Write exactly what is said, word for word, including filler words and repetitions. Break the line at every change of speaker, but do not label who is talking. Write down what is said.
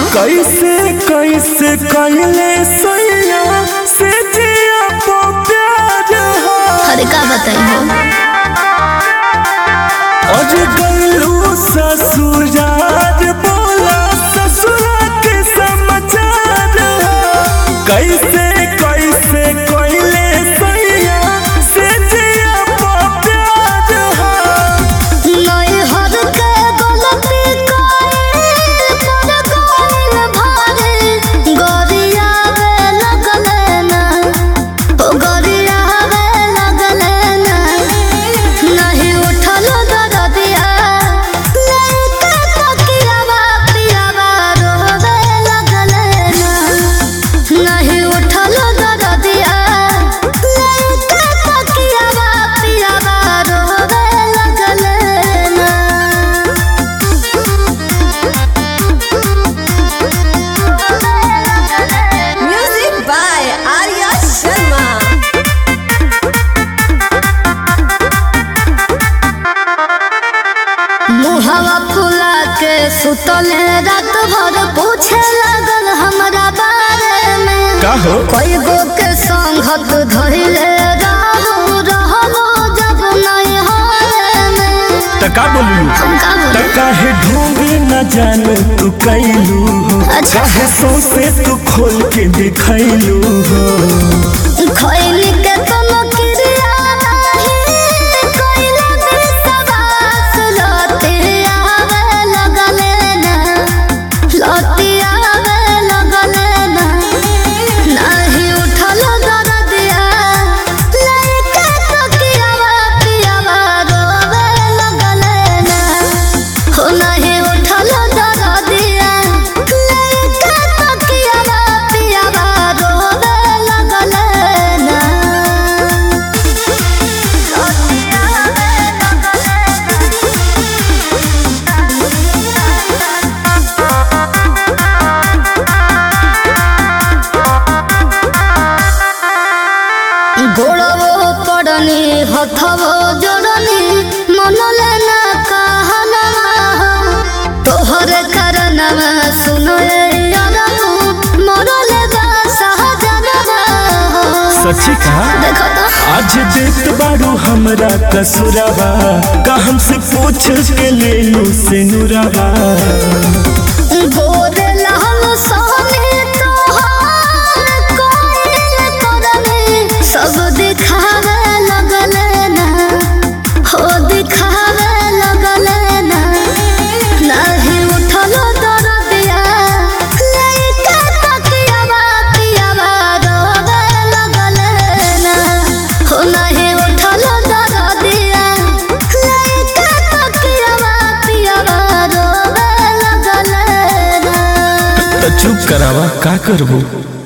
कैसे कैसे कैले सैया से जिया पो प्यार हो।
अरे का बताई हो
आज गलू ससुराल बोला ससुरा के समाचार हो। कैसे कैसे कैले सैया से जिया पो प्यार हो।
नई हर के गलती कोई पर कोई भारे गोरिया वे लगले ना ओ गोरिया वे लगले ना नहीं उठल दरदिया लेके तकियावा पियावा रोवे लगले ना नहीं उठल दरदिया लेके तकियावा पियावा रोवे लगले ना।
Music by Arya Sharma.
मुहवा फुला के सुतले रात भर पूछे लगल हमरा बारे में
का हो
कोई गो के संगत धइले रहू रहलो जब नहीं हारे में
टका बोलू
हम का बोले
टका है ढूंढे न जानू तू कैलू हो।
अच्छा।
चाहे सौंसे तू खोल के दिखैलू हो।
खैली के तनो क्रिया नहीं कोइला विश्वास लते आवे लगले ना लते आवे लगले ना नहीं उठल दरदिया लेके तकियावा पियावा रोवे लगले ना हो नहीं उठल दरदिया लेके तकियावा पियावा रोवे लगले ना। गोड़वो पड़नी हथवो जोड़नी मनले ना कहना तोहरे करनवा सुनो यारनु मरले बा सहजनवा।
सच्ची कहा
देखो तो
आज देत बारू हमरा कसुरवा का हमसे पूछ के ले लू से नुरवा।
गोरे लहल सोने तोहार कोइल करनी सब दिखावे लगले ना हो दिखावे लगले ना नहीं उठल दरदिया लेके तकियावा पियावा रोवे लगले ना हो नहीं उठल दरदिया लेके तकियावा पियावा रोवे लगले ना।
तो चुप करावा का करबू।